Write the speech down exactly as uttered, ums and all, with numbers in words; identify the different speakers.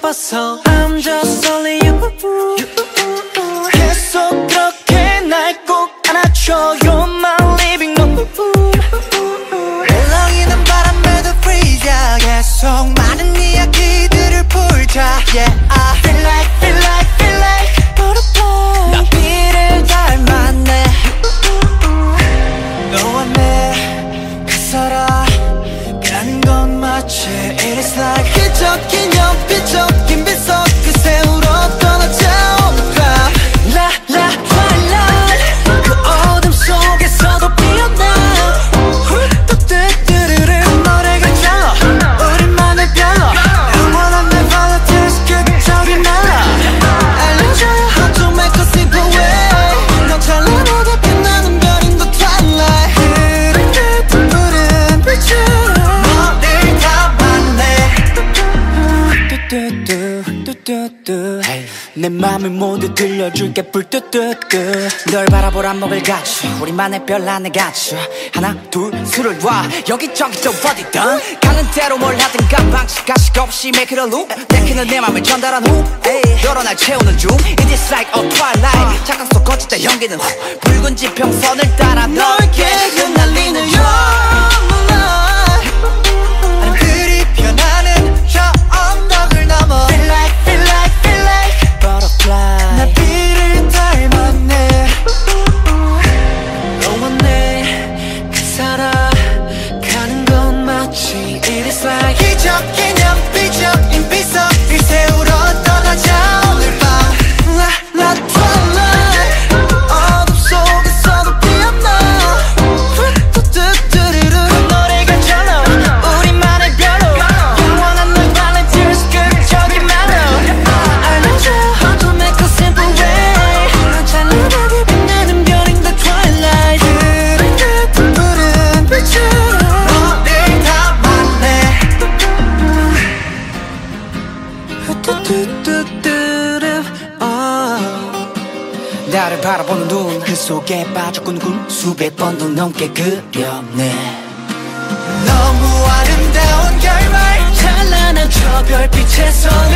Speaker 1: 싶어서 I'm just only you. 계속 그렇게 날 꼭 안아줘. You're my living room. 울렁이는 바람에도 freeze yeah. 계속 많은 이야기들을 풀자 yeah. I feel like, feel like, feel like butterfly. 나 비를 닮았네. 너와 내 그 살아가는 건 마치 It is like 기적인 연빛적인 빛속 그 세우로 떠나자 on the cloud. La la twilight 그 어둠 속에서도 피어나 뚜뚜뚜루루 노래가 잘라 우리만의 별로 영원한 내 volunteers 그저기 날아 알려줘요 how to make a simple way. 넌 찬란하게 빛나는 별인 the twilight. 푸른 듯 푸른 빛으로 너를 담았네. 뚜뚜뚜 뚜뚜뚜 내 맘을 모두 들려줄게 불뚜뚜뚜. 널 바라볼 안목을 갖춰 우리만의 별 안에 갇혀 하나 둘 술을 놔 여기저기 또 어디든 가는 대로 뭘 하든가 방식 가식 없이 make it a loop. 내키는 내 맘을 전달한 후 너로 날 채우는 중 It is like a twilight. 착각 속 거칠 때 연기는 후 붉은 지평선을 따라 너에게 흩날리는 your light. 하늘들이 변하는 저 언덕을 넘어 Feel like, feel like, feel like butterfly. 나 비를 닮았네. 너와 내 그 살아가는 건 마치 It is like 기적인 연빛적인 빛속 그 세우러 떠나자 오늘 밤. La la twilight 어둠 속에서도 피어나 뚜뚜뚜루루 노래가 절로 우리만의 별로 영원한 널 volunteers 그 저기 mellow 알려줘요 how to make a simple way. 넌 찬란하게 빛나는 별인 the twilight. 푸른 듯 푸른 빛으로 너를 담았네. 뚜뚜뚜뚜루 나를 바라보는 눈 그 속에 빠져 꾼꾼 수백 번도 넘게 그렸네. 너무 아름다운 결말 찬란한 저 별빛의 손을